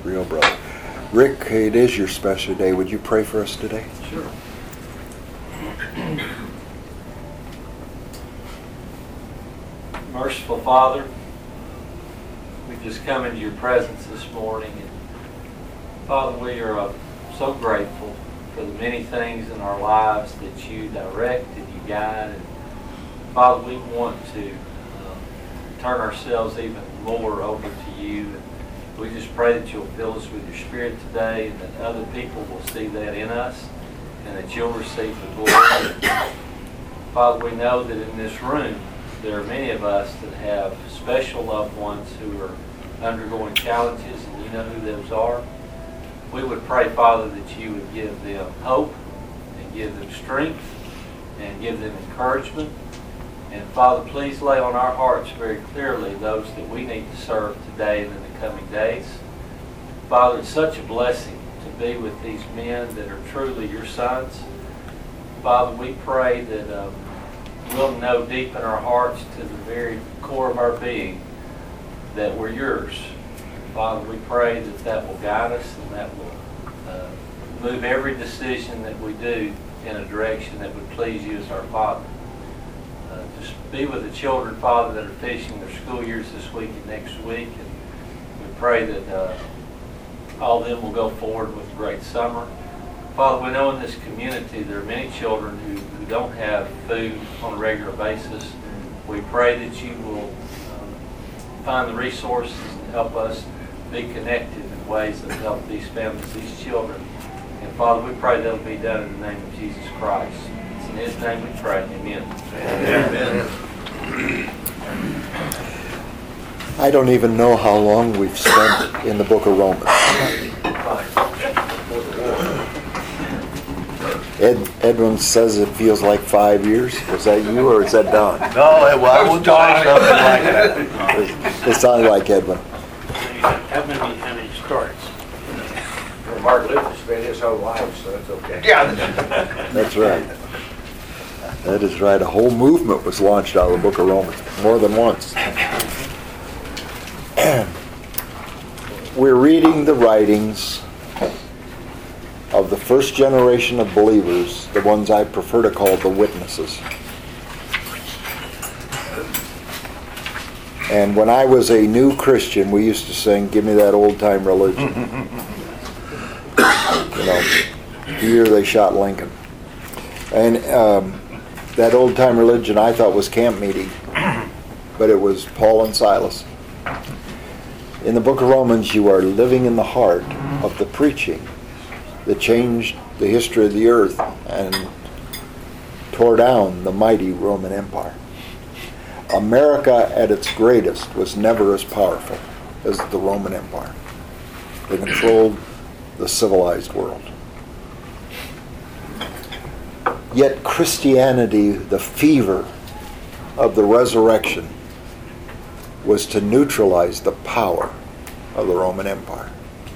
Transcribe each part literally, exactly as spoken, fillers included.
Real brother. Rick, it is your special day. Would you pray for us today? Sure. Merciful Father, we just come into your presence this morning. And Father, we are uh, so grateful for the many things in our lives that you direct and you guide. And Father, we want to um, turn ourselves even more over to you. And we just pray that you'll fill us with your Spirit today, and that other people will see that in us, and that you'll receive the glory. Father, we know that in this room there are many of us that have special loved ones who are undergoing challenges, and you know who those are. We would pray, Father, that you would give them hope and give them strength and give them encouragement. And Father, please lay on our hearts very clearly those that we need to serve today and in the coming days. Father, it's such a blessing to be with these men that are truly your sons. Father, we pray that um, we'll know deep in our hearts to the very core of our being that we're yours. Father, we pray that that will guide us and that will uh, move every decision that we do in a direction that would please you as our Father. Uh, just be with the children, Father, that are finishing their school years this week and next week. And we pray that uh, all of them will go forward with a great summer. Father, we know in this community there are many children who, who don't have food on a regular basis. We pray that you will um, find the resources and help us be connected in ways that help these families, these children. And Father, we pray that'll be done in the name of Jesus Christ. It's in his name we pray. Amen. Amen. I don't even know how long we've spent in the book of Romans. Ed, Edwin says it feels like five years. Was that you or is that Don? No, it, well, I wouldn't say something like that. It sounded like Edwin. How many, how many starts? Well, Martin Luther spent his whole life, so it's okay. Yeah. That's right. That is right. A whole movement was launched out of the book of Romans, more than once. We're reading the writings of the first generation of believers, the ones I prefer to call the witnesses. And when I was a new Christian, we used to sing, "Give me that old-time religion." You know, the year they shot Lincoln. And um, that old-time religion I thought was camp meeting, but it was Paul and Silas. In the book of Romans, you are living in the heart of the preaching that changed the history of the earth and tore down the mighty Roman Empire. America at its greatest was never as powerful as the Roman Empire. They controlled the civilized world. Yet Christianity, the fever of the resurrection, was to neutralize the power of the Roman Empire.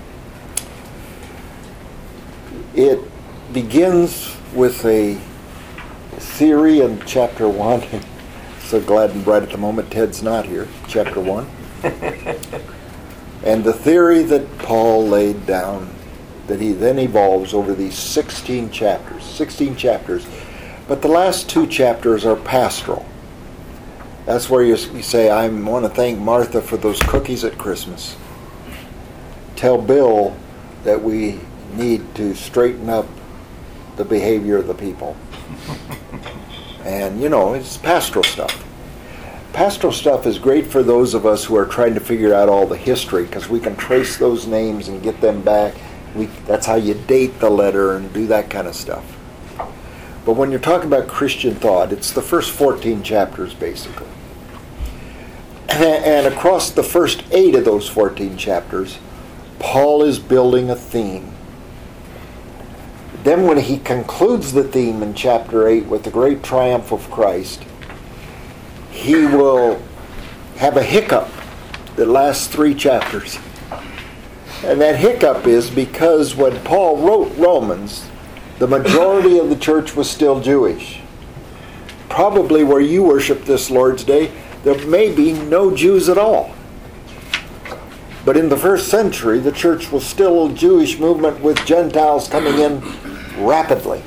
It begins with a theory in chapter one. So glad and bright at the moment Ted's not here. Chapter one. And the theory that Paul laid down, that he then evolves over these sixteen chapters. sixteen chapters. But the last two chapters are pastoral. That's where you, you say, I want to thank Martha for those cookies at Christmas. Tell Bill that we need to straighten up the behavior of the people. And, you know, it's pastoral stuff. Pastoral stuff is great for those of us who are trying to figure out all the history, because we can trace those names and get them back. We, that's how you date the letter and do that kind of stuff. But when you're talking about Christian thought, it's the first fourteen chapters, basically. And across the first eight of those fourteen chapters, Paul is building a theme. Then when he concludes the theme in chapter eight with the great triumph of Christ, he will have a hiccup that lasts three chapters. And that hiccup is because when Paul wrote Romans, the majority of the church was still Jewish. Probably where you worship this Lord's Day, there may be no Jews at all. But in the first century, the church was still a Jewish movement with Gentiles coming in rapidly.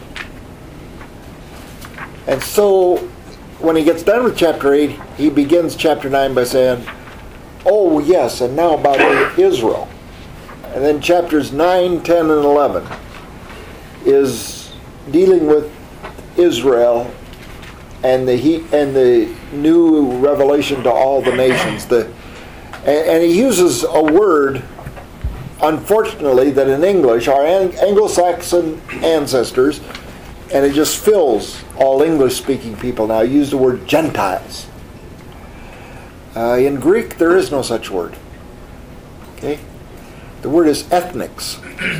And so, when he gets done with chapter eight, he begins chapter nine by saying, oh yes, and now about Israel. And then chapters nine, ten, and eleven is dealing with Israel and the he, and the new revelation to all the nations. The and, and he uses a word, unfortunately, that in English, our Anglo-Saxon ancestors, and it just fills all English-speaking people now, use the word Gentiles. Uh, in Greek, there is no such word. Okay? The word is ethnics.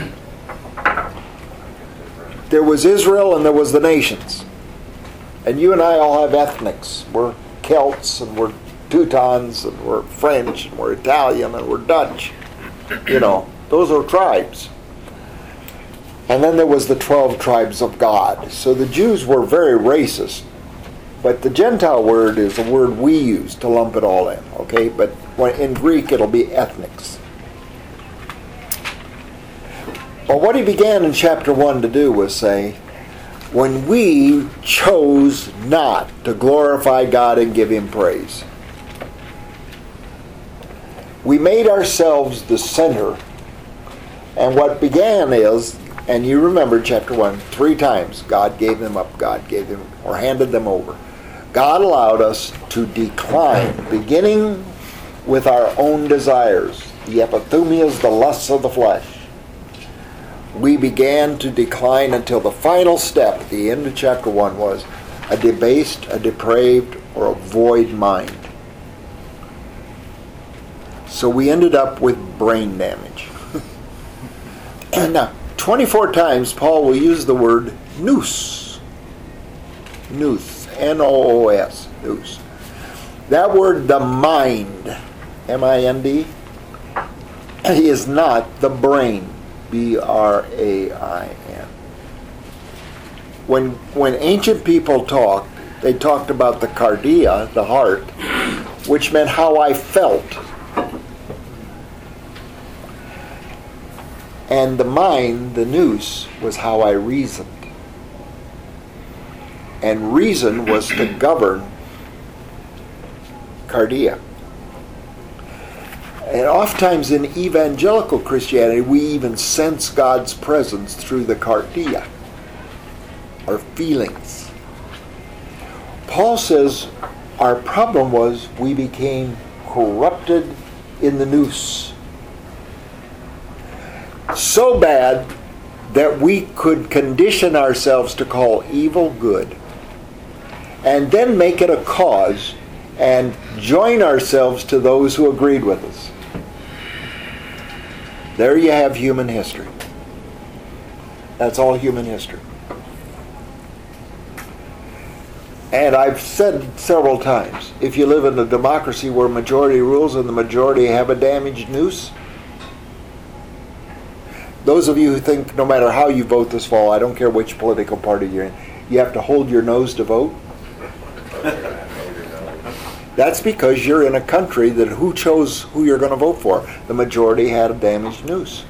There was Israel and there was the nations. And you and I all have ethnics. We're Celts and we're Teutons and we're French and we're Italian and we're Dutch. You know, those are tribes. And then there was the twelve tribes of God. So the Jews were very racist. But the Gentile word is a word we use to lump it all in. Okay? But when, in Greek it'll be ethnics. Well, what he began in chapter one to do was say, when we chose not to glorify God and give Him praise, we made ourselves the center. And what began is, and you remember chapter one, three times God gave them up, God gave them, or handed them over. God allowed us to decline, beginning with our own desires, the epithumias, the lusts of the flesh. We began to decline until the final step at the end of chapter one was a debased, a depraved, or a void mind. So we ended up with brain damage. And now, twenty-four times Paul will use the word nous. Nous. N O O S. Nous. That word, the mind, M I N D, is not the brain. B R A I N. When when ancient people talked, they talked about the cardia, the heart, which meant how I felt. And the mind, the nous, was how I reasoned. And reason was to govern cardia. And oftentimes in evangelical Christianity, we even sense God's presence through the cardia, our feelings. Paul says our problem was we became corrupted in the nous. So bad that we could condition ourselves to call evil good and then make it a cause and join ourselves to those who agreed with us. There you have human history. That's all human history. And I've said several times, if you live in a democracy where majority rules and the majority have a damaged nous, those of you who think no matter how you vote this fall, I don't care which political party you're in, you have to hold your nose to vote. That's because you're in a country that who chose who you're going to vote for? The majority had a damaged nous.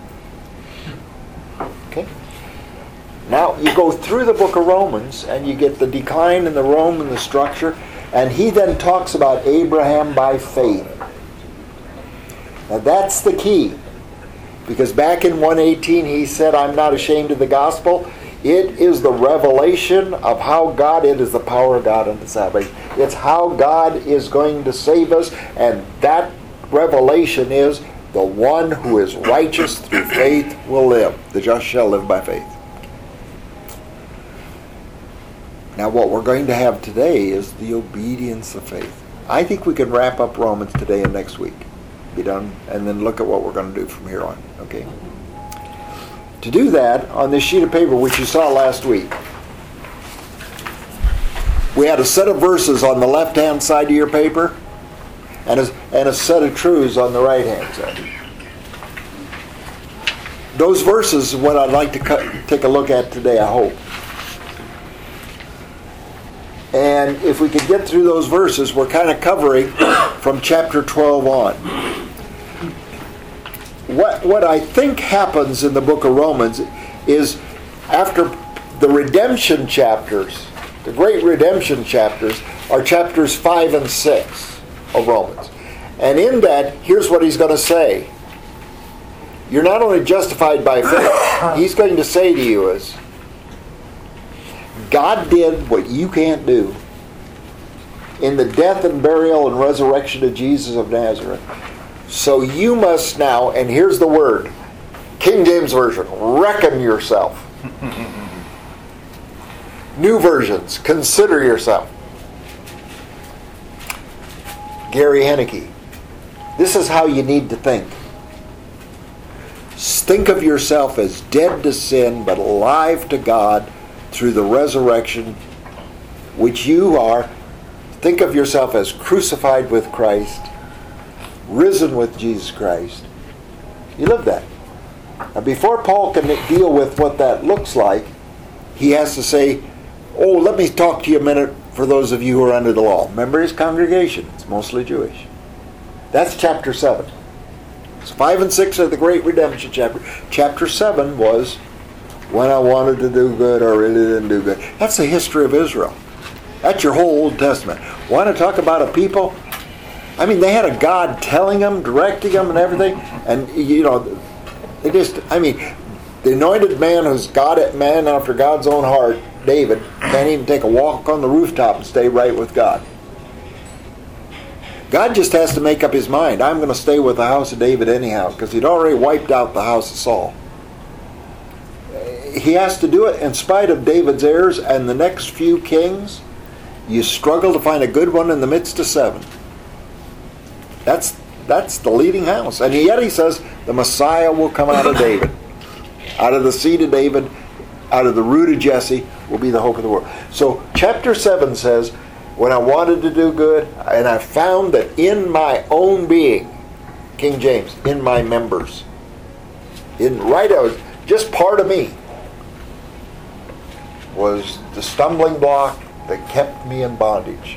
Okay? Now you go through the book of Romans and you get the decline in the Rome and the structure, and he then talks about Abraham by faith. Now that's the key. Because back in one eighteen he said, I'm not ashamed of the gospel. It is the revelation of how God, it is the power of God unto salvation. It's how God is going to save us, and that revelation is the one who is righteous through faith will live. The just shall live by faith. Now what we're going to have today is the obedience of faith. I think we can wrap up Romans today and next week. Be done, and then look at what we're going to do from here on. Okay? To do that, on this sheet of paper, which you saw last week, we had a set of verses on the left-hand side of your paper and a, and a set of truths on the right-hand side. Those verses are what I'd like to cut, take a look at today, I hope. And if we could get through those verses, we're kind of covering from chapter twelve on. what, what I think happens in the book of Romans is after the redemption chapters, the great redemption chapters, are chapters five and six of Romans. And in that, here's what he's going to say. You're not only justified by faith, he's going to say to you is, God did what you can't do in the death and burial and resurrection of Jesus of Nazareth. So you must now, and here's the word, King James Version, reckon yourself. New versions, consider yourself. Gary Hennicky, this is how you need to think. Think of yourself as dead to sin but alive to God through the resurrection, which you are. Think of yourself as crucified with Christ, risen with Jesus Christ. You live that. Now, before Paul can deal with what that looks like, he has to say, oh, let me talk to you a minute for those of you who are under the law. Remember his congregation. It's mostly Jewish. That's chapter seven. So five and six are the great redemption chapter. Chapter seven was when I wanted to do good, I really didn't do good. That's the history of Israel. That's your whole Old Testament. Want to talk about a people? I mean, they had a God telling them, directing them and everything. And, you know, they just, I mean, the anointed man who's God at man after God's own heart, David, can't even take a walk on the rooftop and stay right with God. God just has to make up his mind. I'm going to stay with the house of David anyhow, because he'd already wiped out the house of Saul. He has to do it in spite of David's errors, and the next few kings, you struggle to find a good one in the midst of seven. That's that's the leading house. And yet he says the Messiah will come out of David. Out of the seed of David, out of the root of Jesse, will be the hope of the world. So chapter seven says, when I wanted to do good, and I found that in my own being, King James, in my members, in right out, just part of me, was the stumbling block that kept me in bondage.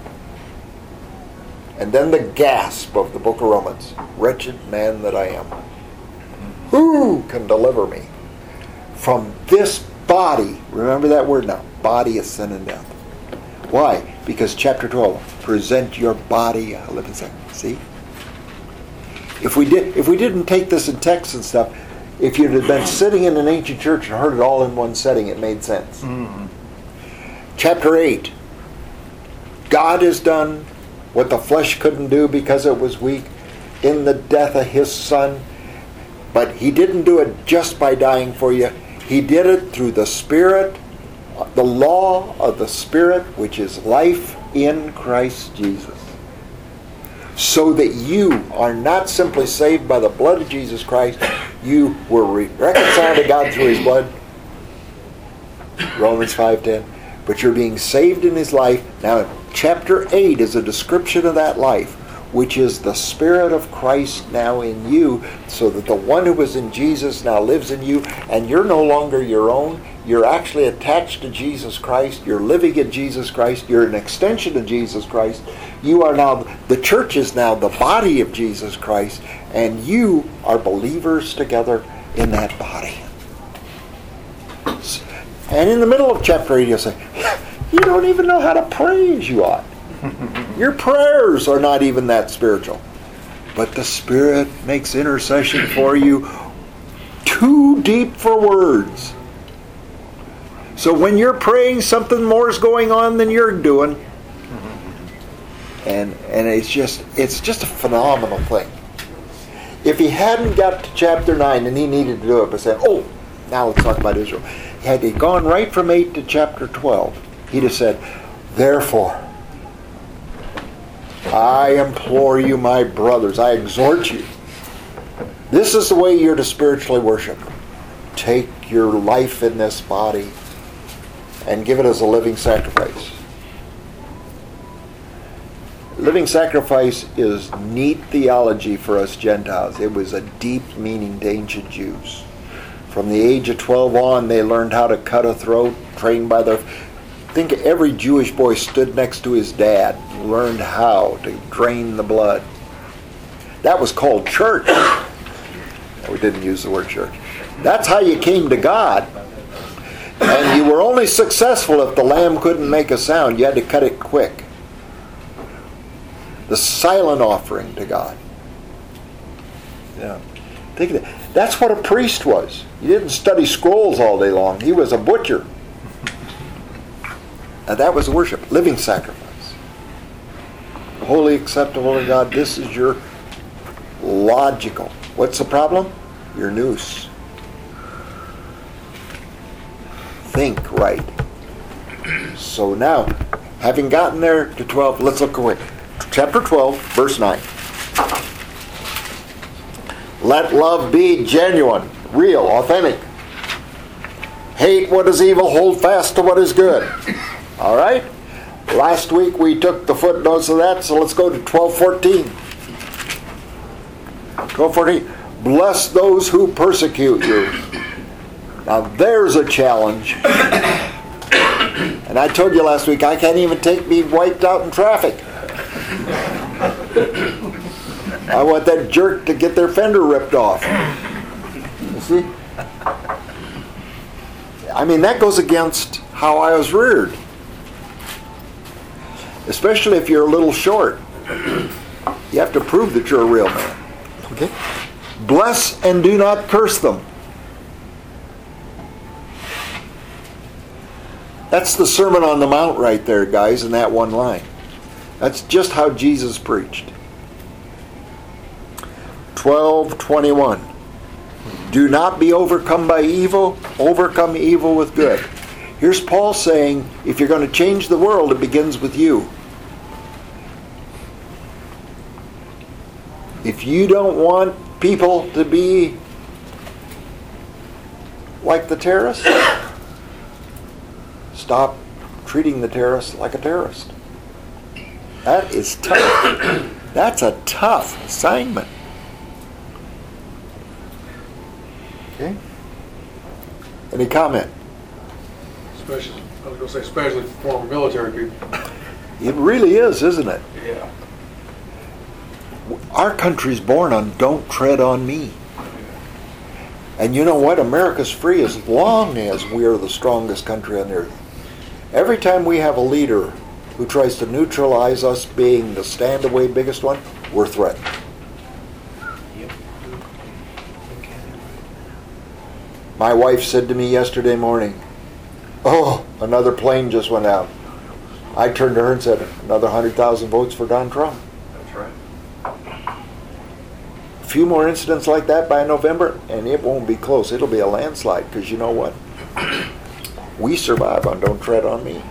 And then the gasp of the book of Romans, wretched man that I am. Who can deliver me from this body? Remember that word now, body of sin and death. Why? Because chapter twelve, present your body a living sacrifice. See? If we did, if we didn't take this in text and stuff, if you'd have been sitting in an ancient church and heard it all in one setting, it made sense. Mm-hmm. Chapter eight, God has done what the flesh couldn't do because it was weak in the death of his Son. But he didn't do it just by dying for you. He did it through the Spirit, the law of the Spirit, which is life in Christ Jesus. So that you are not simply saved by the blood of Jesus Christ. You were re- reconciled to God through his blood. Romans five ten. But you're being saved in his life. Now, chapter eight is a description of that life, which is the Spirit of Christ now in you, so that the one who was in Jesus now lives in you, and you're no longer your own. You're actually attached to Jesus Christ. You're living in Jesus Christ. You're an extension of Jesus Christ. You are now, the church is now the body of Jesus Christ, and you are believers together in that body. And in the middle of chapter eight, you'll say, you don't even know how to pray as you ought. Your prayers are not even that spiritual. But the Spirit makes intercession for you too deep for words. So when you're praying, something more is going on than you're doing. And and it's just it's just a phenomenal thing. If he hadn't got to chapter nine and he needed to do it, but said, oh, now let's talk about Israel. Had he gone right from eight to chapter twelve, he'd have said, therefore, I implore you, my brothers, I exhort you. This is the way you're to spiritually worship. Take your life in this body and give it as a living sacrifice. Living sacrifice is neat theology for us Gentiles. It was a deep meaning to ancient Jews. From the age of twelve on, they learned how to cut a throat, trained by their... Think every Jewish boy stood next to his dad, learned how to drain the blood. That was called church. We didn't use the word church. That's how you came to God. And you were only successful if the lamb couldn't make a sound. You had to cut it quick. The silent offering to God. Yeah. Think of that. That's what a priest was. He didn't study scrolls all day long. He was a butcher. And that was worship. Living sacrifice. Holy, acceptable to God. This is your logical. What's the problem? Your nous. Think right. So now, having gotten there to twelve, let's look away. Chapter twelve, verse nine. Let love be genuine, real, authentic. Hate what is evil, hold fast to what is good. All right? Last week we took the footnotes of that, so let's go to twelve fourteen. twelve fourteen. Bless those who persecute you. Now there's a challenge. And I told you last week, I can't even take me wiped out in traffic. I want that jerk to get their fender ripped off. You see? I mean, that goes against how I was reared. Especially if you're a little short. You have to prove that you're a real man. Okay? Bless and do not curse them. That's the Sermon on the Mount right there, guys, in that one line. That's just how Jesus preached. twelve twenty-one. Do not be overcome by evil, overcome evil with good. Here's Paul saying, if you're going to change the world, it begins with you. If you don't want people to be like the terrorists, stop treating the terrorist like a terrorist. That is tough. That's a tough assignment. Okay? Any comment? Especially, I was going to say, especially for former military people. It really is, isn't it? Yeah. Our country's born on don't tread on me. And you know what? America's free as long as we are the strongest country on earth. Every time we have a leader who tries to neutralize us being the stand-away biggest one, we're threatened. My wife said to me yesterday morning, oh, another plane just went out. I turned to her and said, another one hundred thousand votes for Donald Trump. That's right. A few more incidents like that by November, and it won't be close. It'll be a landslide, because you know what? We survive on don't tread on me.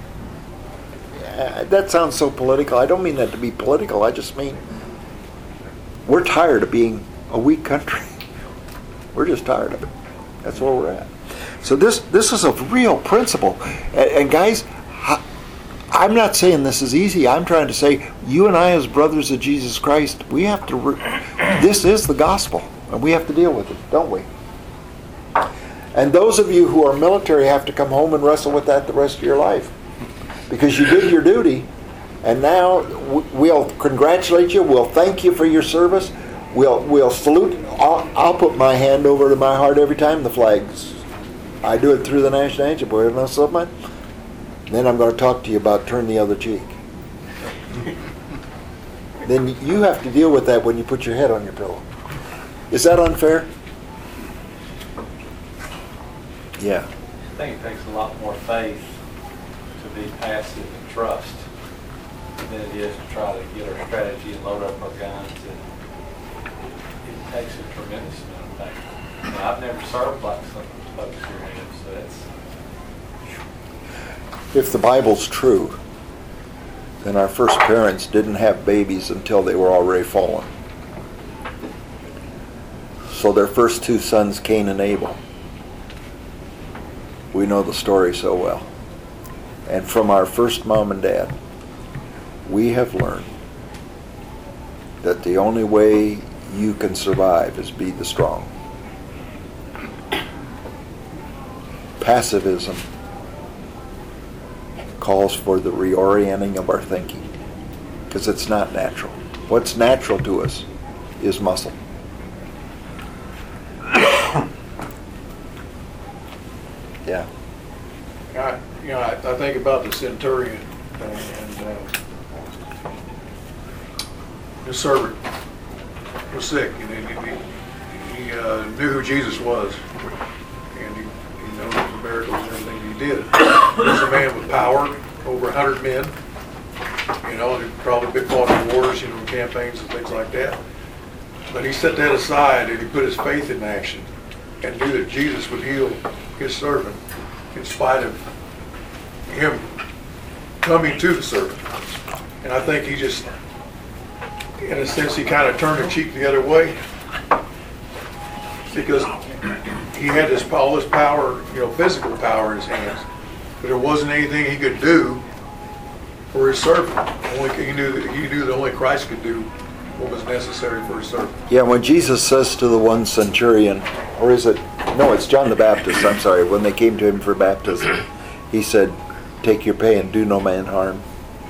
Yeah, that sounds so political. I don't mean that to be political. I just mean we're tired of being a weak country. We're just tired of it. That's where we're at. So this this is a real principle. And, and guys, I'm not saying this is easy. I'm trying to say you and I as brothers of Jesus Christ, we have to, re- this is the gospel. And we have to deal with it, don't we? And those of you who are military have to come home and wrestle with that the rest of your life. Because you did your duty, and now we'll congratulate you, we'll thank you for your service, we'll we'll salute. I'll, I'll put my hand over to my heart every time the flags. I do it through the national anthem. Boy, isn't that something? Then I'm going to talk to you about turn the other cheek. Then you have to deal with that when you put your head on your pillow. Is that unfair? Yeah. I think it takes a lot more faith to be passive and trust than it is to try to get our strategy and load up our guns. And it takes a tremendous amount of faith. Now, I've never served like some folks here have, so that's... If the Bible's true, then our first parents didn't have babies until they were already fallen. So their first two sons, Cain and Abel. We know the story so well. And from our first mom and dad, we have learned that the only way you can survive is be the strong. Passivism calls for the reorienting of our thinking, because it's not natural. What's natural to us is muscle. Yeah. I, you know, I, I think about the centurion thing, and uh, his servant was sick, and he, he, he uh, knew who Jesus was, and he, he knows the miracles and everything he did. He was a man with power, over a hundred men, you know, and he'd probably been fought in wars, you know, campaigns and things like that. But he set that aside, and he put his faith in action, and knew that Jesus would heal his servant in spite of him coming to the servant. And I think he just, in a sense, he kind of turned the cheek the other way, because he had this all this power, you know, physical power in his hands, but there wasn't anything he could do for his servant. Only he knew that he knew that only Christ could do what was necessary for his servant. Yeah, when Jesus says to the one centurion, or is it, no, it's John the Baptist, I'm sorry, when they came to him for baptism, he said, take your pay and do no man harm.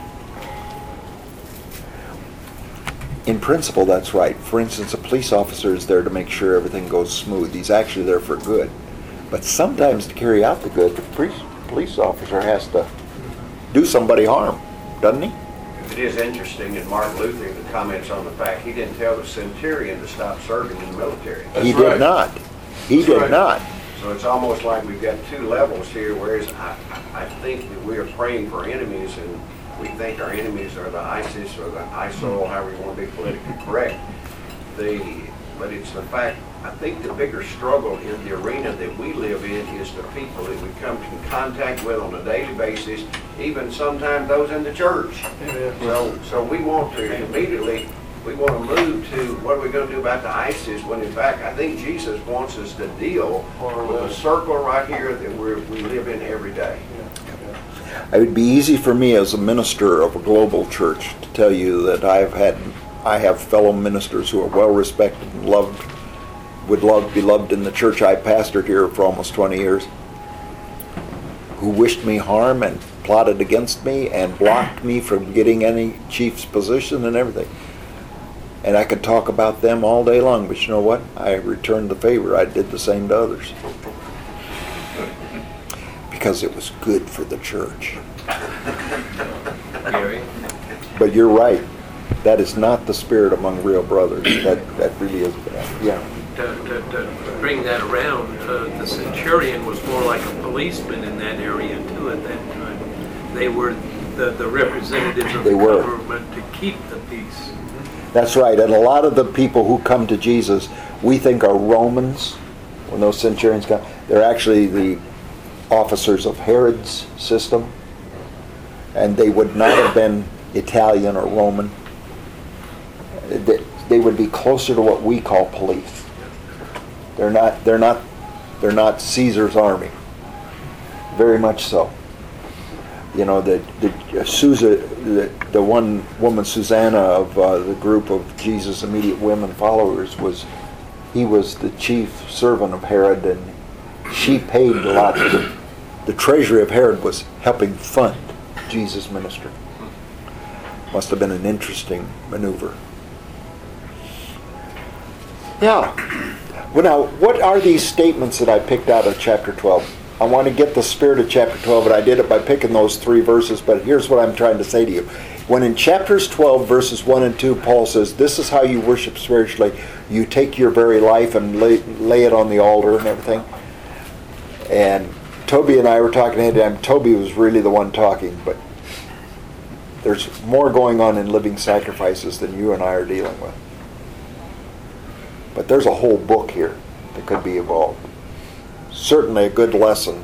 In principle, that's right. For instance, a police officer is there to make sure everything goes smooth. He's actually there for good. But sometimes to carry out the good, the police, police officer has to do somebody harm, doesn't he? It is interesting that Martin Luther comments on the fact he didn't tell the centurion to stop serving in the military. That's he right. did not. He That's did right. not. So it's almost like we've got two levels here, whereas I, I think that we are praying for enemies, and we think our enemies are the ISIS or the ISIL, however you want to be politically correct. The, but it's the fact, I think the bigger struggle in the arena that we live in is the people that we come in contact with on a daily basis, even sometimes those in the church. Amen. So, so we want to immediately, we want to move to what are we going to do about the ISIS, when in fact I think Jesus wants us to deal with a circle right here that we're, we live in every day. It would be easy for me as a minister of a global church to tell you that I've had, I have fellow ministers who are well respected and loved, would love be loved in the church I pastored here for almost twenty years, who wished me harm and plotted against me and blocked me from getting any chief's position and everything. And I could talk about them all day long, but you know what? I returned the favor. I did the same to others. Because it was good for the church. Gary? But you're right. That is not the spirit among real brothers. That that really is. Yeah. To, to, to bring that around, uh, the centurion was more like a policeman in that area too at that time. They were the, the representatives of They the were. government to keep the peace. That's right. And a lot of the people who come to Jesus, we think are Romans. When those centurions come, they're actually the officers of Herod's system, and they would not have been Italian or Roman. They, they would be closer to what we call police. They're not. They're not. They're not Caesar's army. Very much so. You know, the the Susa, the, the one woman Susanna of uh, the group of Jesus' immediate women followers was, he was the chief servant of Herod, and she paid a lot. The, the treasury of Herod was helping fund Jesus' ministry. Must have been an interesting maneuver. Yeah. Well, now, what are these statements that I picked out of chapter twelve? I want to get the spirit of chapter twelve, and I did it by picking those three verses, but here's what I'm trying to say to you. When in chapters twelve, verses one and two, Paul says, this is how you worship spiritually. You take your very life and lay, lay it on the altar and everything. And Toby and I were talking ahead of time. Toby was really the one talking, but there's more going on in living sacrifices than you and I are dealing with. But there's a whole book here that could be evolved. Certainly a good lesson.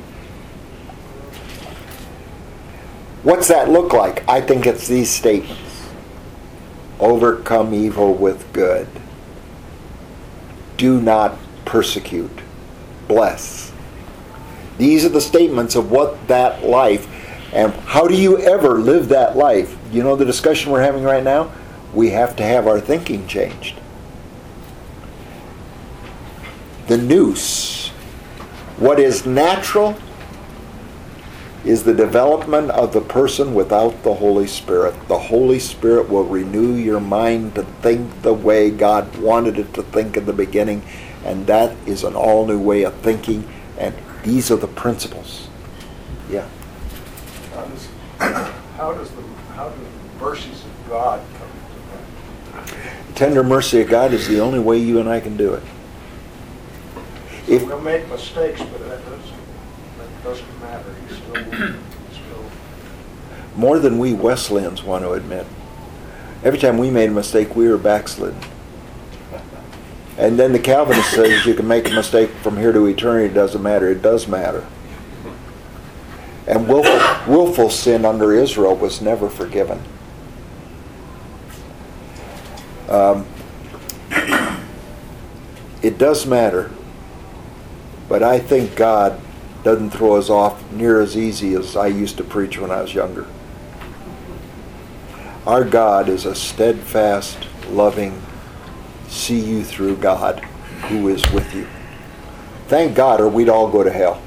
What's that look like? I think it's these statements. Overcome evil with good. Do not persecute. Bless. These are the statements of what that life, and how do you ever live that life? You know the discussion we're having right now? We have to have our thinking changed. The nous. What is natural is the development of the person without the Holy Spirit. The Holy Spirit will renew your mind to think the way God wanted it to think in the beginning, and that is an all-new way of thinking And these are the principles. Yeah. How does, how does the, how do the mercies of God come to that? Tender mercy of God is the only way you and I can do it. If, We'll make mistakes, but that doesn't, that doesn't matter. He's still, still. more than we Wesleyans want to admit. Every time we made a mistake, we were backslidden. And then the Calvinist says you can make a mistake from here to eternity, it doesn't matter. It does matter. And willful, willful sin under Israel was never forgiven. Um, it does matter, but I think God doesn't throw us off near as easy as I used to preach when I was younger. Our God is a steadfast, loving, see you through God who is with you. Thank God, or we'd all go to hell.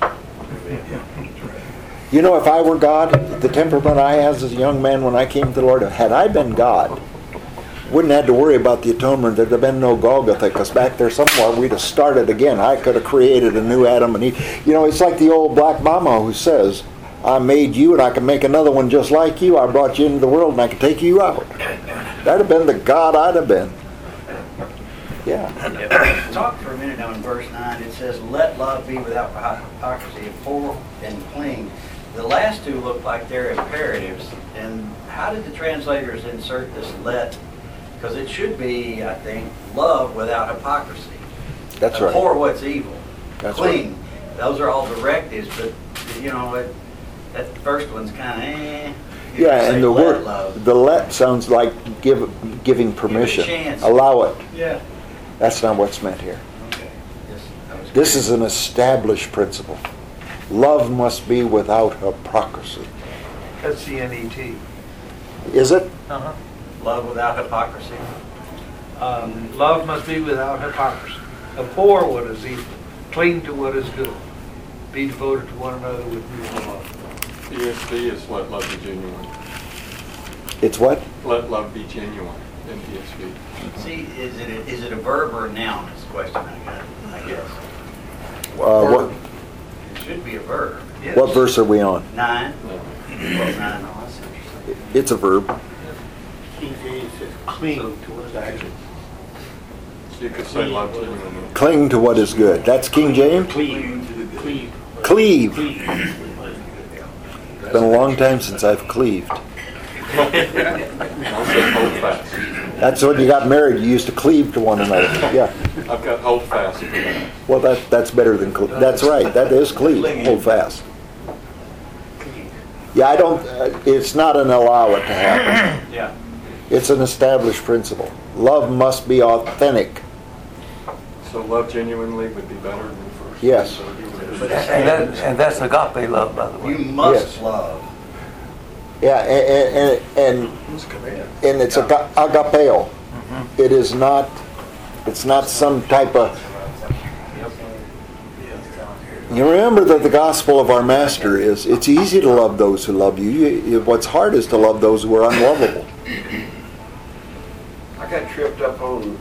You know, if I were God, the temperament I had as a young man when I came to the Lord, had I been God, wouldn't have had to worry about the atonement. There'd have been no Golgotha, because back there somewhere we'd have started again. I could have created a new Adam and Eve. You know, it's like the old black mama who says, I made you and I can make another one just like you. I brought you into the world and I can take you out. That'd have been the God I'd have been. Yeah. Talk for a minute now in verse nine. It says, let love be without hypocrisy, abhor and cling. The last two look like they're imperatives. And how did the translators insert this let? Because it should be, I think, love without hypocrisy. That's right. Abhor what's evil. That's Cling. Those are all directives, but, you know, it, that first one's kind of eh. You Yeah, say and the let word, love. the let sounds like give, giving permission. chance. Allow it. Yeah. That's not what's meant here. Okay. This, that was This great. is an established principle. Love must be without hypocrisy. S C N E T. Is it? Uh-huh. Love without hypocrisy. Um, love must be without hypocrisy. Abhor what is evil. Cling to what is good. Be devoted to one another with mutual love. E S V is let love be genuine. It's what? Let love be genuine in E S V. See, is it a, is it a verb or a noun? Is the question I got, I guess. Uh, what, It should be a verb. Yes. what verse are we on? Nine. No. Well, nine. Oh, I see what you're saying. It's a verb. King James says cling to what is actually. So you could say love genuinely. Cling to what is good. That's King James? Cleave. Cleave. Cleave. Cleave. It's been a long time since I've cleaved. I'll say hold fast. That's when you got married. You used to cleave to one another. Yeah. I've got hold fast. Well, that that's better than cle- that's right. That is cleave. Hold fast. Yeah, I don't. Uh, it's not an allow it to happen. Yeah. It's an established principle. Love must be authentic. So love genuinely would be better than first. Yes. But it's And that, and that's agape love, by the you way. must Yes. love. Yeah, and and and, It's a command. and it's aga- agapeo. It is not. It's not some type of. You remember that the gospel of our master is, it's easy to love those who love you. You- What's hard is to love those who are unlovable. I got tripped up on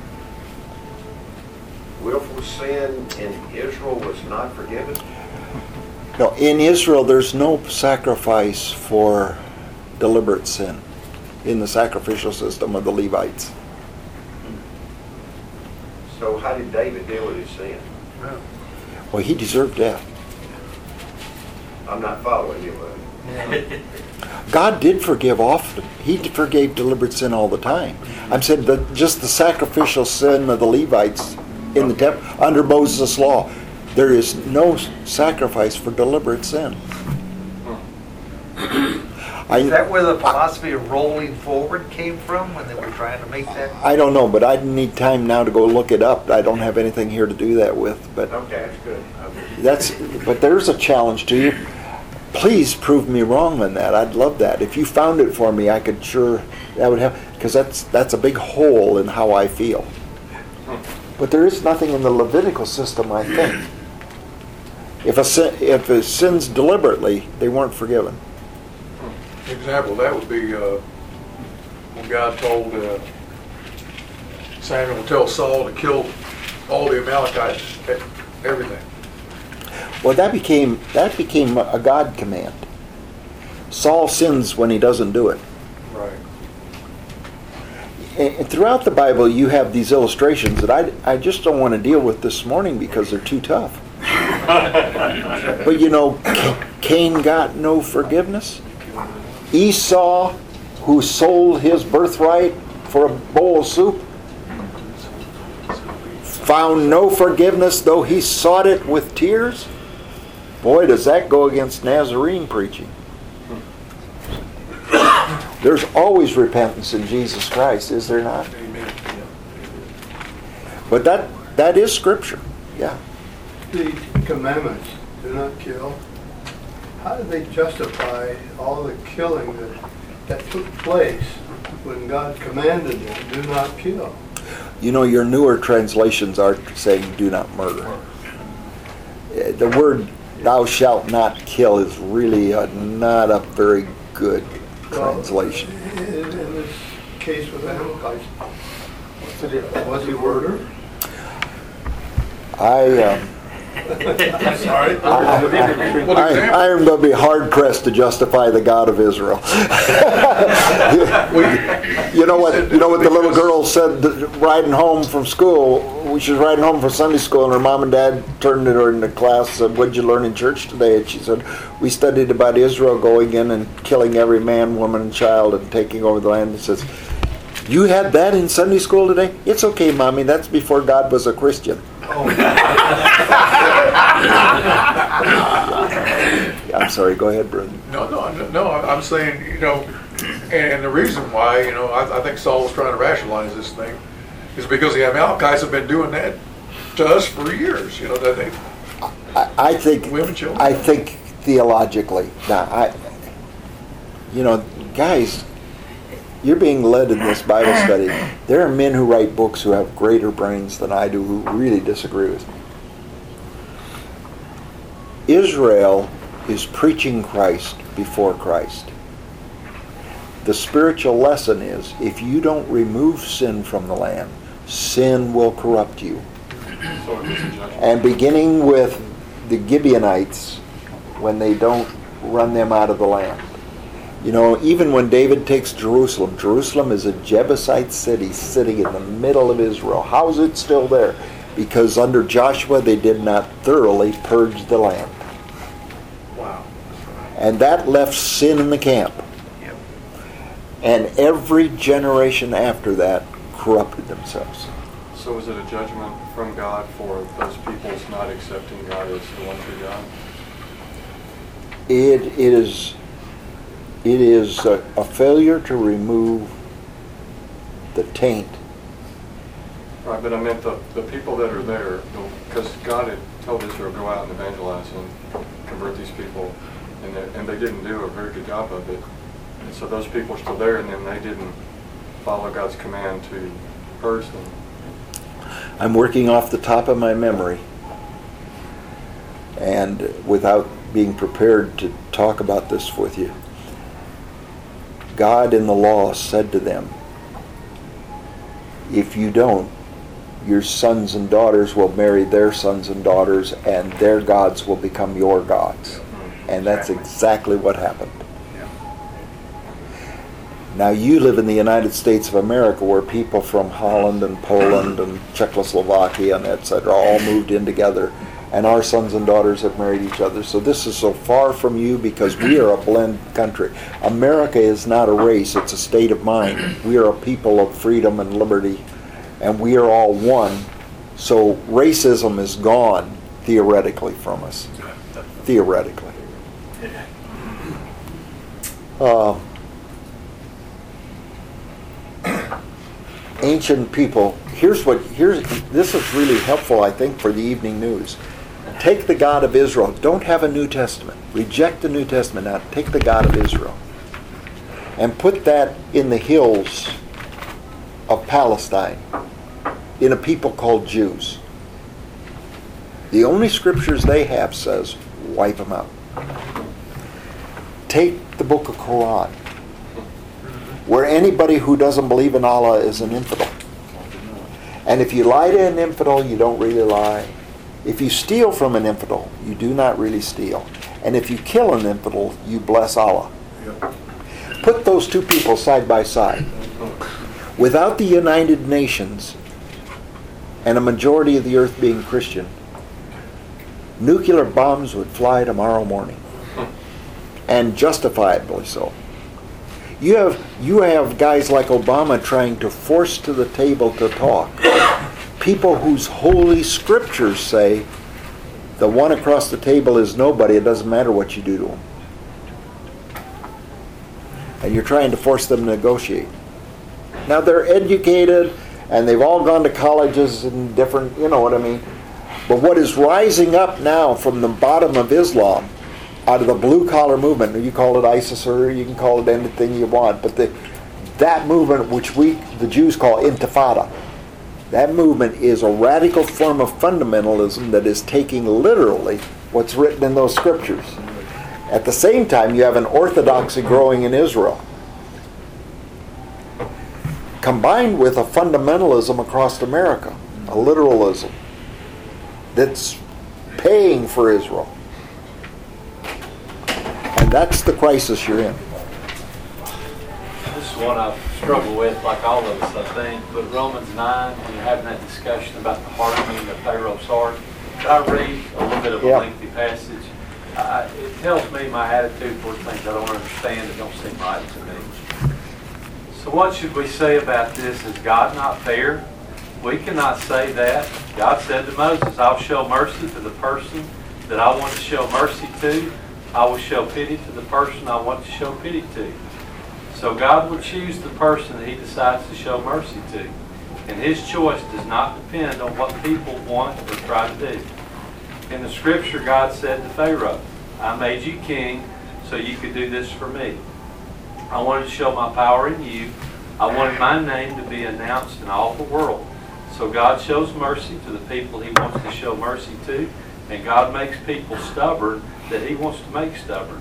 willful sin in Israel was not forgiven. No, in Israel, there's no sacrifice for deliberate sin in the sacrificial system of the Levites. So how did David deal with his sin? Well, he deserved death. I'm not following you. uh, God did forgive often. He forgave deliberate sin all the time. I'm saying that just the sacrificial sin of the Levites in the temple under Moses' law, there is no sacrifice for deliberate sin. Is that I, where the philosophy of rolling forward came from when they were trying to make that? I don't know, but I need time now to go look it up. I don't have anything here to do that with. But Okay, that's good. Okay. that's but there's a challenge to you. Please prove me wrong on that. I'd love that. If you found it for me, I could sure that would help, because that's that's a big hole in how I feel. But there is nothing in the Levitical system, I think. If a sin, if a sin's deliberately, they weren't forgiven. Example of that would be uh, when God told uh, Samuel to tell Saul to kill all the Amalekites, e- everything. Well, that became that became a God command. Saul sins when he doesn't do it. Right. And throughout the Bible, you have these illustrations that I, I just don't want to deal with this morning because they're too tough. But you know, Cain got no forgiveness. Esau, who sold his birthright for a bowl of soup, found no forgiveness, though he sought it with tears. Boy, does that go against Nazarene preaching. There's always repentance in Jesus Christ, is there not? Amen. But that that is Scripture. Yeah. The commandments, do not kill. How did they justify all the killing that, that took place when God commanded them, do not kill? You know, your newer translations are saying do not murder. The word thou shalt not kill is really a, not a very good translation. Well, in, in this case with Amalekites, was he murder? I, um, Sorry. I, I, I am going to be hard pressed to justify the God of Israel. you, you know what? You know what the little girl said riding home from school. She was riding home from Sunday school, and her mom and dad turned to her in the class and said, "What did you learn in church today?" And she said, "We studied about Israel going in and killing every man, woman, and child and taking over the land." And says, "You had that in Sunday school today?" "It's okay, Mommy. That's before God was a Christian." Oh. I'm sorry. Go ahead, brother. No, no, no, no. I'm saying, you know, and the reason why, you know, I, I think Saul was trying to rationalize this thing is because the Amalekites have been doing that to us for years. You know, that they. I, I think. Women, children. I think theologically. Now, I. You know, guys, you're being led in this Bible study. There are men who write books who have greater brains than I do who really disagree with me. Israel is preaching Christ before Christ. The spiritual lesson is, if you don't remove sin from the land, sin will corrupt you. And beginning with the Gibeonites, when they don't run them out of the land. You know, even when David takes Jerusalem, Jerusalem is a Jebusite city sitting in the middle of Israel. How is it still there? Because under Joshua they did not thoroughly purge the land. Wow. And that left sin in the camp. Yep. And every generation after that corrupted themselves. So is it a judgment from God for those peoples not accepting God as the one true God? It, it is... It is a, a failure to remove the taint. Right, but I meant the, the people that are there, because God had told Israel to go out and evangelize and convert these people, and they, and they didn't do a very good job of it. And so those people are still there, and then they didn't follow God's command to purge them. I'm working off the top of my memory, and without being prepared to talk about this with you, God in the law said to them, if you don't, your sons and daughters will marry their sons and daughters, and their gods will become your gods. And that's exactly what happened. Now you live in the United States of America, where people from Holland and Poland and Czechoslovakia and et cetera all moved in together, and our sons and daughters have married each other. So this is so far from you because we are a blend country. America is not a race, it's a state of mind. We are a people of freedom and liberty, and we are all one. So racism is gone, theoretically, from us. Theoretically. Uh, ancient people, here's what, here's, this is really helpful, I think, for the evening news. Take the God of Israel. Don't have a New Testament. Reject the New Testament. Now take the God of Israel and put that in the hills of Palestine in a people called Jews. The only scriptures they have says, wipe them out. Take the book of Quran, where anybody who doesn't believe in Allah is an infidel. And if you lie to an infidel, you don't really lie. If you steal from an infidel, you do not really steal. And if you kill an infidel, you bless Allah. Yep. Put those two people side by side. Without the United Nations and a majority of the earth being Christian, nuclear bombs would fly tomorrow morning. And justifiably so. You have you have guys like Obama trying to force to the table to talk. People whose holy scriptures say the one across the table is nobody, it doesn't matter what you do to them. And you're trying to force them to negotiate. Now they're educated and they've all gone to colleges and different, you know what I mean. But what is rising up now from the bottom of Islam, out of the blue collar movement, you call it ISIS or you can call it anything you want, but the, that movement which we, the Jews call intifada, that movement is a radical form of fundamentalism that is taking literally what's written in those scriptures. At the same time, you have an orthodoxy growing in Israel, combined with a fundamentalism across America, a literalism that's paying for Israel. And that's the crisis you're in. This is one I struggle with, like all of us, I think. But Romans nine, when you're having that discussion about the hardening of Pharaoh's heart, I read a little bit of a Yeah. lengthy passage. I, it tells me my attitude toward things I don't understand that don't seem right to me. So what should we say about this? Is God not fair? We cannot say that. God said to Moses, I'll show mercy to the person that I want to show mercy to. I will show pity to the person I want to show pity to. So God will choose the person that He decides to show mercy to. And His choice does not depend on what people want or try to do. In the scripture, God said to Pharaoh, I made you king so you could do this for me. I wanted to show my power in you. I wanted my name to be announced in all the world. So God shows mercy to the people He wants to show mercy to. And God makes people stubborn that He wants to make stubborn.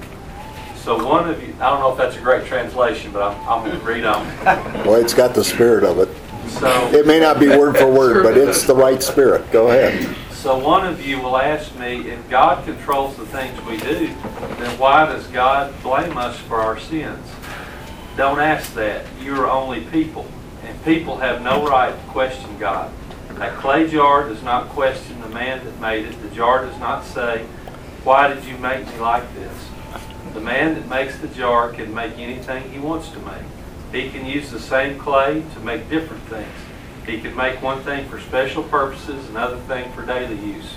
So one of you, I don't know if that's a great translation, but I'm, I'm going to read on. Well, it's got the spirit of it. So, It may not be word for word, but it's the right spirit. Go ahead. so one of you will ask me, if God controls the things we do, then why does God blame us for our sins? Don't ask that. You are only people, and people have no right to question God. A clay jar does not question the man that made it. The jar does not say, why did you make me like this? The man that makes the jar can make anything he wants to make. He can use the same clay to make different things. He can make one thing for special purposes, another thing for daily use.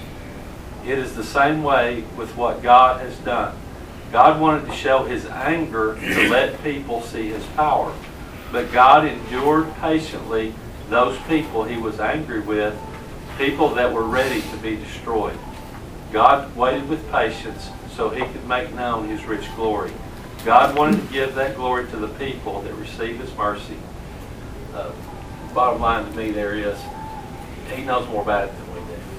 It is the same way with what God has done. God wanted to show His anger to let people see His power. But God endured patiently those people He was angry with, people that were ready to be destroyed. God waited with patience so He could make known His rich glory. God wanted to give that glory to the people that receive His mercy. Uh, bottom line to me there is, He knows more about it than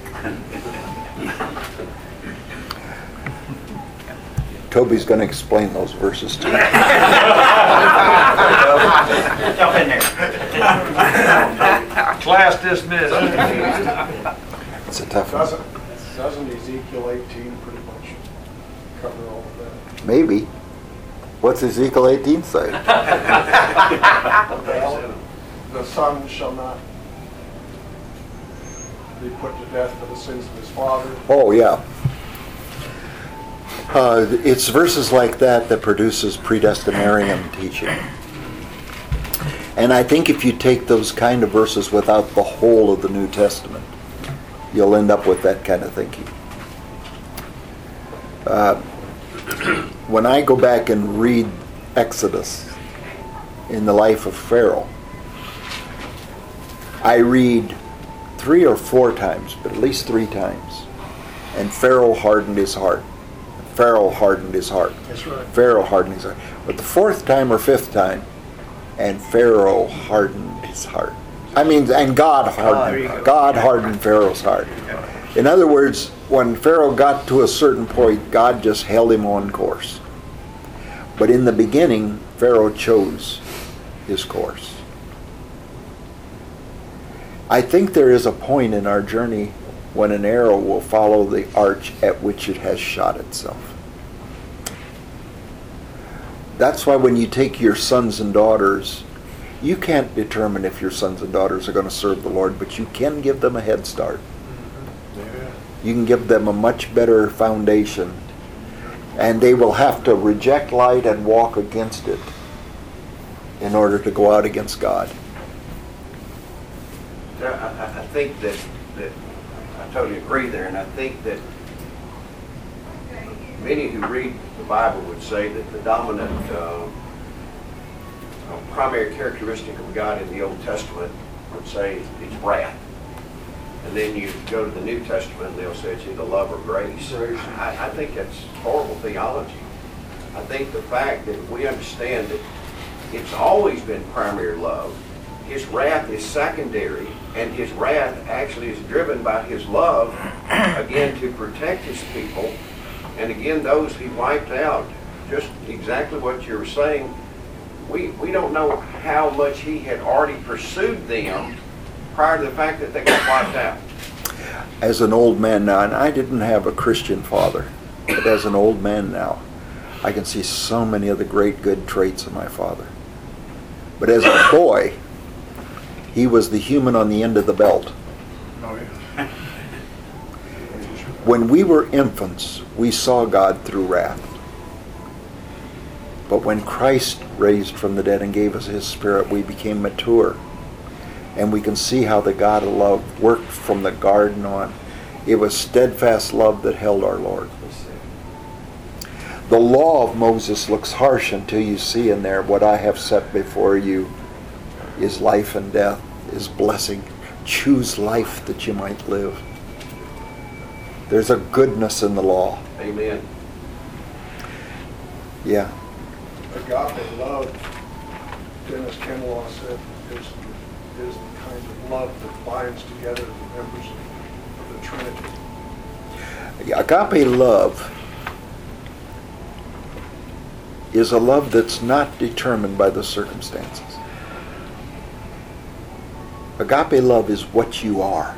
we do. Toby's going to explain those verses to you. Jump in there. Class dismissed. It's a tough one. Doesn't, doesn't Ezekiel eighteen pretty much cover all of that? Maybe. What's Ezekiel eighteen say? Well, the son shall not be put to death for the sins of his father. Oh, yeah. Uh, it's verses like that that produces predestinarian teaching. And I think if you take those kind of verses without the whole of the New Testament, you'll end up with that kind of thinking. Uh, when I go back and read Exodus in the life of Pharaoh, I read three or four times, but at least three times, and Pharaoh hardened his heart. Pharaoh hardened his heart. That's right. Pharaoh hardened his heart. But the fourth time or fifth time, and Pharaoh hardened his heart. I mean, and God hardened, God hardened Pharaoh's heart. In other words, when Pharaoh got to a certain point, God just held him on course. But in the beginning, Pharaoh chose his course. I think there is a point in our journey when an arrow will follow the arch at which it has shot itself. That's why when you take your sons and daughters, you can't determine if your sons and daughters are going to serve the Lord, but you can give them a head start. Yeah. You can give them a much better foundation, and they will have to reject light and walk against it in order to go out against God. I, I, I think that, that, I totally agree there, and I think that many who read the Bible would say that the dominant uh, uh, primary characteristic of God in the Old Testament would say it's wrath. And then you go to the New Testament and they'll say it's either love or grace. Grace. I, I think that's horrible theology. I think the fact that if we understand that it's always been primary love, his wrath is secondary, and his wrath actually is driven by his love, again, to protect his people. And again, those he wiped out, just exactly what you were saying, we, we don't know how much he had already pursued them prior to the fact that they got wiped out. As an old man now, and I didn't have a Christian father, but as an old man now, I can see so many of the great good traits of my father. But as a boy, he was the human on the end of the belt. Oh, yeah. When we were infants, we saw God through wrath. But when Christ raised from the dead and gave us his Spirit, we became mature. And we can see how the God of love worked from the garden on. It was steadfast love that held our Lord. The law of Moses looks harsh until you see in there, what I have set before you is life and death, is blessing. Choose life that you might live. There's a goodness in the law. Amen. Yeah. Agape love, Dennis Kinlaw said, is, is the kind of love that binds together the members of the Trinity. Agape love is a love that's not determined by the circumstances. Agape love is what you are.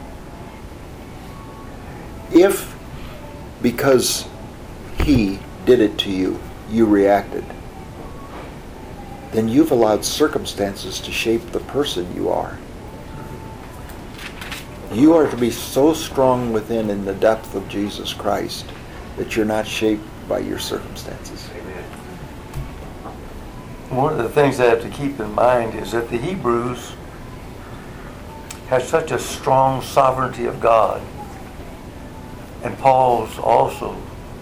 If, because he did it to you, you reacted, then you've allowed circumstances to shape the person you are. You are to be so strong within in the depth of Jesus Christ that you're not shaped by your circumstances. Amen. One of the things I have to keep in mind is that the Hebrews have such a strong sovereignty of God, and Paul's also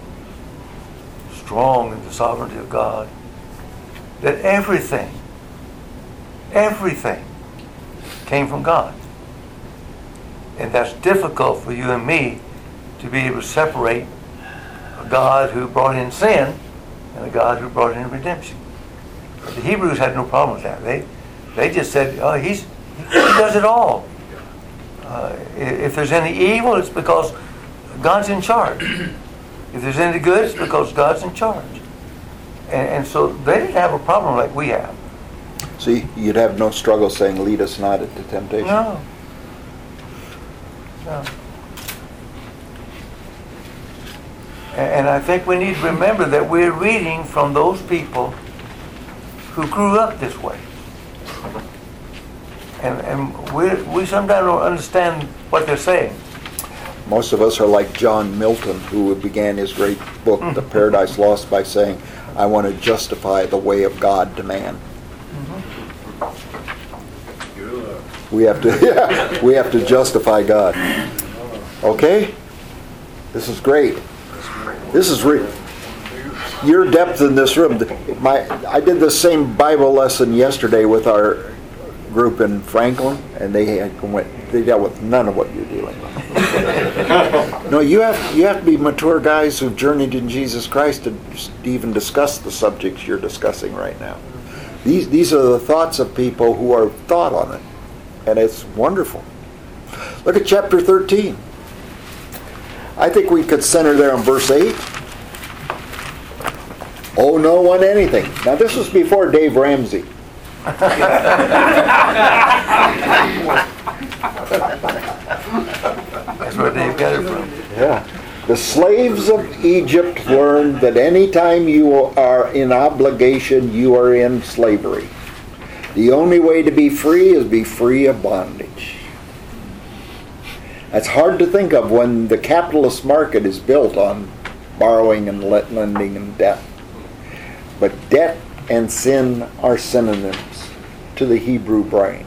strong in the sovereignty of God, that everything, everything came from God. And that's difficult for you and me to be able to separate a God who brought in sin and a God who brought in redemption. But the Hebrews had no problem with that. They they just said, oh, he's, he does it all. Uh, if there's any evil, it's because God's in charge. If there's any good, it's because God's in charge. And, and so they didn't have a problem like we have. So you'd have no struggle saying, lead us not into temptation? No. No. And, and I think we need to remember that we're reading from those people who grew up this way. And, and we we sometimes don't understand what they're saying. Most of us are like John Milton, who began his great book, The Paradise Lost, by saying, I want to justify the way of God to man. We have to, yeah, we have to justify God. Okay? This is great. This is re- your depth in this room. My, I did the same Bible lesson yesterday with our group in Franklin, and they had went, they dealt with none of what you're dealing with. No, you have you have to be mature guys who've journeyed in Jesus Christ to even discuss the subjects you're discussing right now. These these are the thoughts of people who are thought on it, and it's wonderful. Look at chapter thirteen. I think we could center there on verse eight. Oh, no one anything. Now this was before Dave Ramsey. That's where Dave got it from. Yeah. The slaves of Egypt learned that anytime you are in obligation, you are in slavery. The only way to be free is be free of bondage. That's hard to think of when the capitalist market is built on borrowing and lending and debt. But debt and sin are synonyms to the Hebrew brain.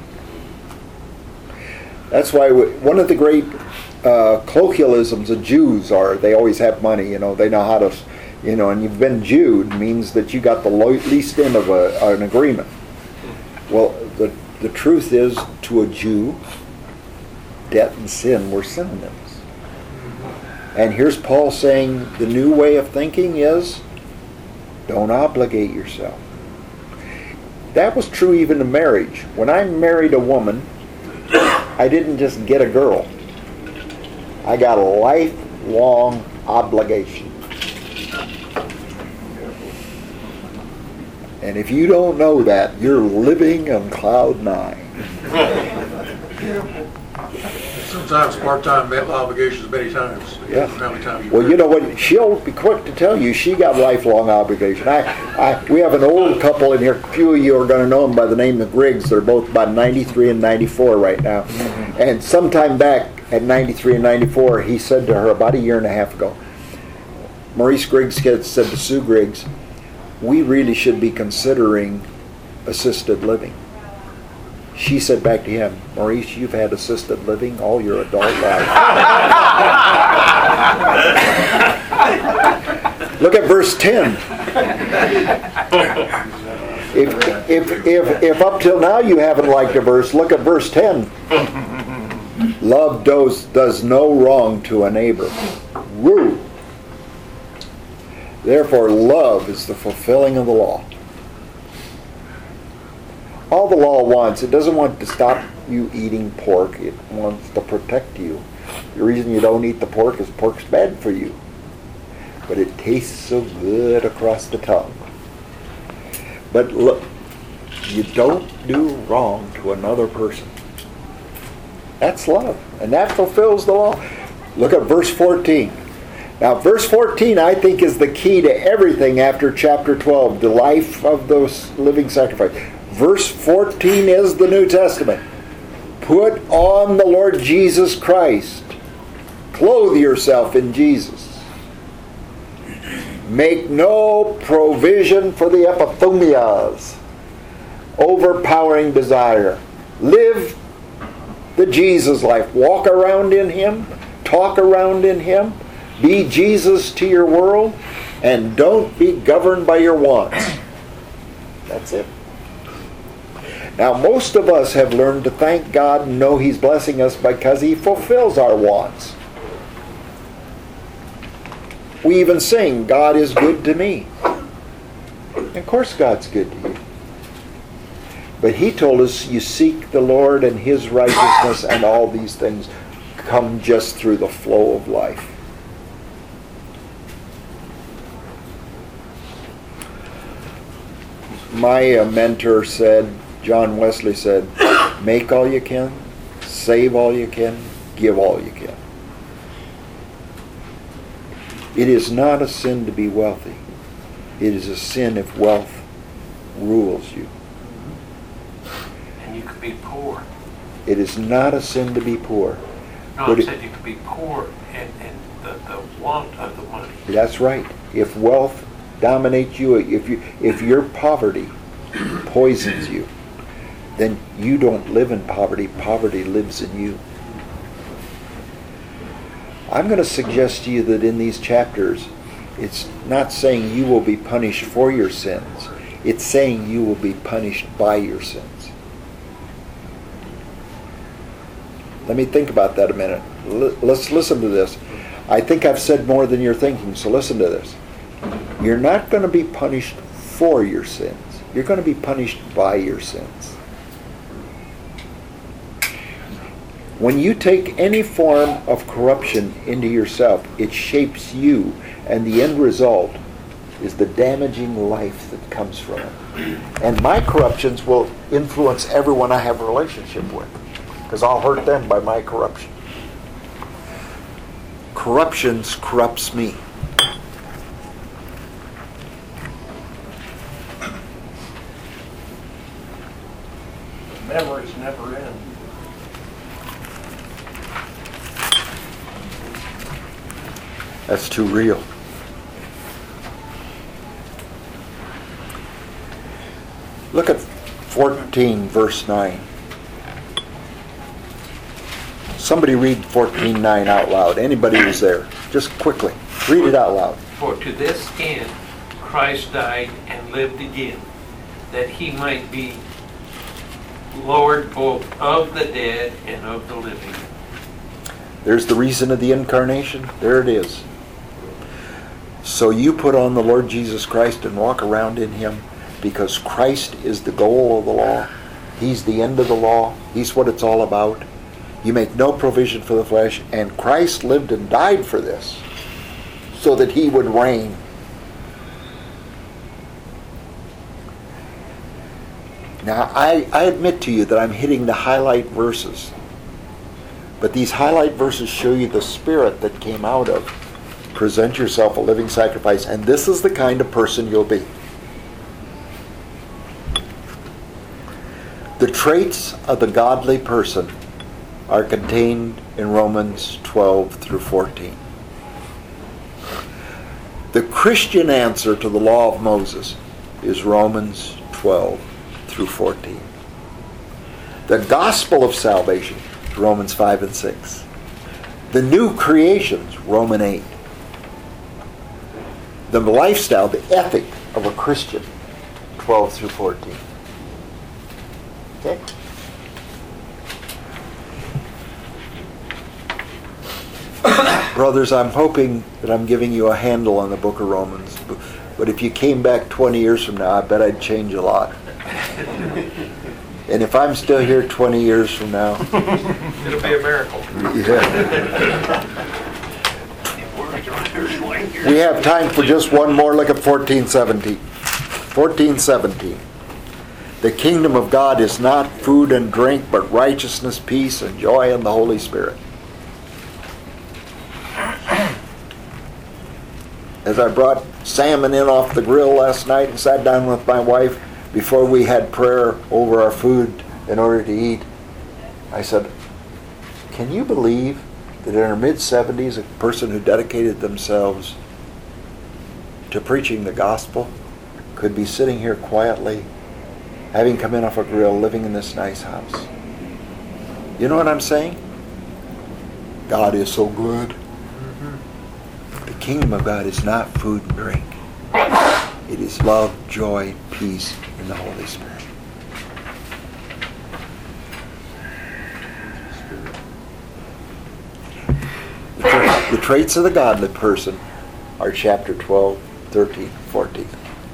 That's why we, one of the great uh, colloquialisms of Jews are, they always have money, you know, they know how to, you know, and you've been Jewed means that you got the lo- least end of a, an agreement. Well, the, the truth is, to a Jew, debt and sin were synonyms. And here's Paul saying the new way of thinking is, don't obligate yourself. That was true even in marriage. When I married a woman, I didn't just get a girl. I got a lifelong obligation. And if you don't know that, you're living on cloud nine. Sometimes part-time met obligations many times. Yeah. How many times you Well, you know what? She'll be quick to tell you she got lifelong obligation. I, I, we have an old couple in here. A few of you are going to know them by the name of Griggs. They're both about ninety-three and ninety-four right now. And sometime back at ninety-three and ninety-four, he said to her about a year and a half ago, Maurice Griggs said to Sue Griggs, we really should be considering assisted living. She said back to him, Maurice, you've had assisted living all your adult life. Look at verse ten. If, if, if, if up till now you haven't liked a verse, look at verse ten. Love does, does no wrong to a neighbor. Woo! Therefore, love is the fulfilling of the law. All the law wants, it doesn't want to stop you eating pork. It wants to protect you. The reason you don't eat the pork is pork's bad for you. But it tastes so good across the tongue. But look, you don't do wrong to another person. That's love. And that fulfills the law. Look at verse fourteen. Now, verse fourteen, I think, is the key to everything after chapter twelve, the life of the living sacrifice. Verse fourteen is the New Testament. Put on the Lord Jesus Christ. Clothe yourself in Jesus. Make no provision for the epithumias, overpowering desire. Live the Jesus life. Walk around in Him. Talk around in Him. Be Jesus to your world. And don't be governed by your wants. That's it. Now, most of us have learned to thank God and know He's blessing us because He fulfills our wants. We even sing, God is good to me. And of course God's good to you. But He told us, you seek the Lord and His righteousness, and all these things come just through the flow of life. My uh, mentor said, John Wesley said, make all you can, save all you can, give all you can. It is not a sin to be wealthy. It is a sin if wealth rules you. And you could be poor. It is not a sin to be poor. No, But I it- said you could be poor and, and the, the want of the money. That's right. If wealth dominates you, if you, if your poverty poisons you, then you don't live in poverty. Poverty lives in you. I'm going to suggest to you that in these chapters, it's not saying you will be punished for your sins. It's saying you will be punished by your sins. Let me think about that a minute. L- let's listen to this. I think I've said more than you're thinking, so listen to this. You're not going to be punished for your sins. You're going to be punished by your sins. When you take any form of corruption into yourself, it shapes you, and the end result is the damaging life that comes from it. And my corruptions will influence everyone I have a relationship with, because I'll hurt them by my corruption. corruption corrupts me. Memories never end. That's too real. Look at fourteen, verse nine. Somebody read fourteen nine out loud. Anybody who's there. Just quickly. Read it out loud. For to this end Christ died and lived again, that he might be Lord both of the dead and of the living. There's the reason of the incarnation. There it is. So you put on the Lord Jesus Christ and walk around in him because Christ is the goal of the law. He's the end of the law. He's what it's all about. You make no provision for the flesh, and Christ lived and died for this so that he would reign. Now, I, I admit to you that I'm hitting the highlight verses. But these highlight verses show you the spirit that came out of present yourself a living sacrifice, and this is the kind of person you'll be. The traits of the godly person are contained in Romans twelve through fourteen. The Christian answer to the law of Moses is Romans twelve through fourteen. The gospel of salvation, Romans five and six. The new creations, Romans eight. The lifestyle, the ethic of a Christian, twelve through fourteen. Okay? Brothers, I'm hoping that I'm giving you a handle on the book of Romans. But if you came back twenty years from now, I bet I'd change a lot. And if I'm still here twenty years from now, It'll be a miracle. yeah. We have time for just one more look at fourteen seventeen. fourteen seventeen. The kingdom of God is not food and drink, but righteousness, peace, and joy in the Holy Spirit. As I brought salmon in off the grill last night and sat down with my wife before we had prayer over our food in order to eat, I said, can you believe that in our mid-seventies, a person who dedicated themselves to preaching the gospel could be sitting here quietly, having come in off a grill, living in this nice house? You know what I'm saying? God is so good. The kingdom of God is not food and drink. It is love, joy, peace in the Holy Spirit. The, tra- the traits of the godly person are chapter twelve, thirteen, fourteen.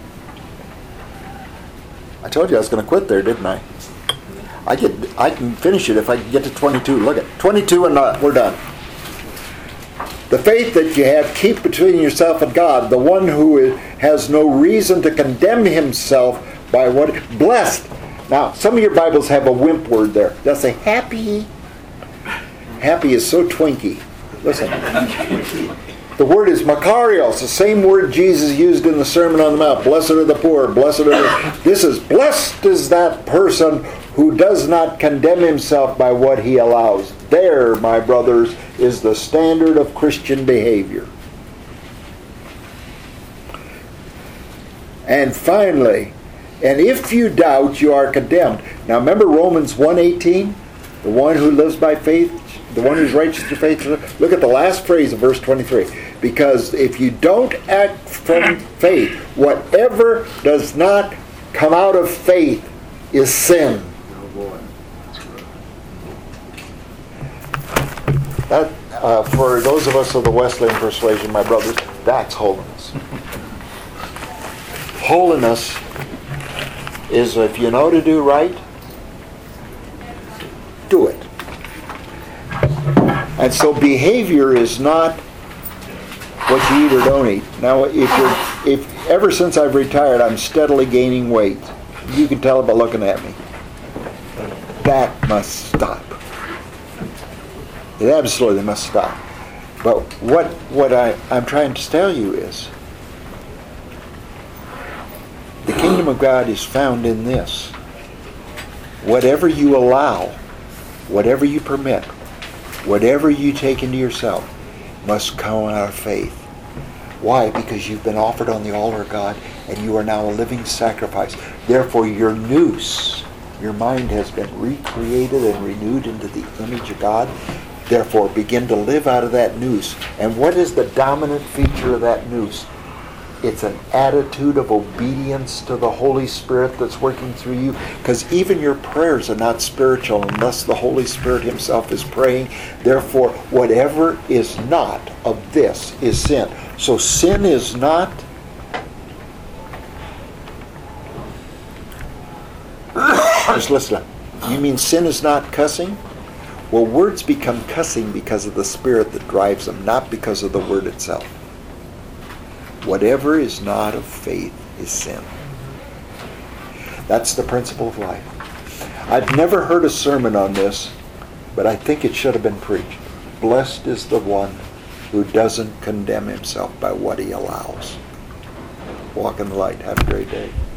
I told you I was going to quit there, didn't I? I can, I can finish it if I can get to twenty-two. Look at twenty-two and uh, we're done. The faith that you have, keep between yourself and God. The one who has no reason to condemn himself by what? Blessed. Now, some of your Bibles have a wimp word there. They'll say happy. Happy is so twinky. Listen. The word is makarios, the same word Jesus used in the Sermon on the Mount. Blessed are the poor, blessed are the... This is, blessed is that person who does not condemn himself by what he allows. There, my brothers, is the standard of Christian behavior. And finally, and if you doubt, you are condemned. Now remember Romans one eighteen? The one who lives by faith, the one who's righteous through faith. Look at the last phrase of verse twenty-three. Because if you don't act from faith, whatever does not come out of faith is sin. Oh boy. That, uh, for those of us of the Wesleyan persuasion, my brothers, that's holiness. Holiness is if you know to do right, do it. And so behavior is not what you eat or don't eat. Now, if you're, if ever since I've retired, I'm steadily gaining weight. You can tell by looking at me. That must stop. It absolutely must stop. But what, what I, I'm trying to tell you is, the kingdom of God is found in this. Whatever you allow, whatever you permit, whatever you take into yourself, must come out of faith. Why? Because you've been offered on the altar of God, and you are now a living sacrifice. Therefore, your nous, your mind has been recreated and renewed into the image of God. Therefore, begin to live out of that nous. And what is the dominant feature of that nous? It's an attitude of obedience to the Holy Spirit that's working through you. Because even your prayers are not spiritual unless the Holy Spirit Himself is praying. Therefore, whatever is not of this is sin. So sin is not just listen. You mean sin is not cussing? Well, words become cussing because of the Spirit that drives them, not because of the word itself. Whatever is not of faith is sin. That's the principle of life. I've never heard a sermon on this, but I think it should have been preached. Blessed is the one who doesn't condemn himself by what he allows. Walk in the light. Have a great day.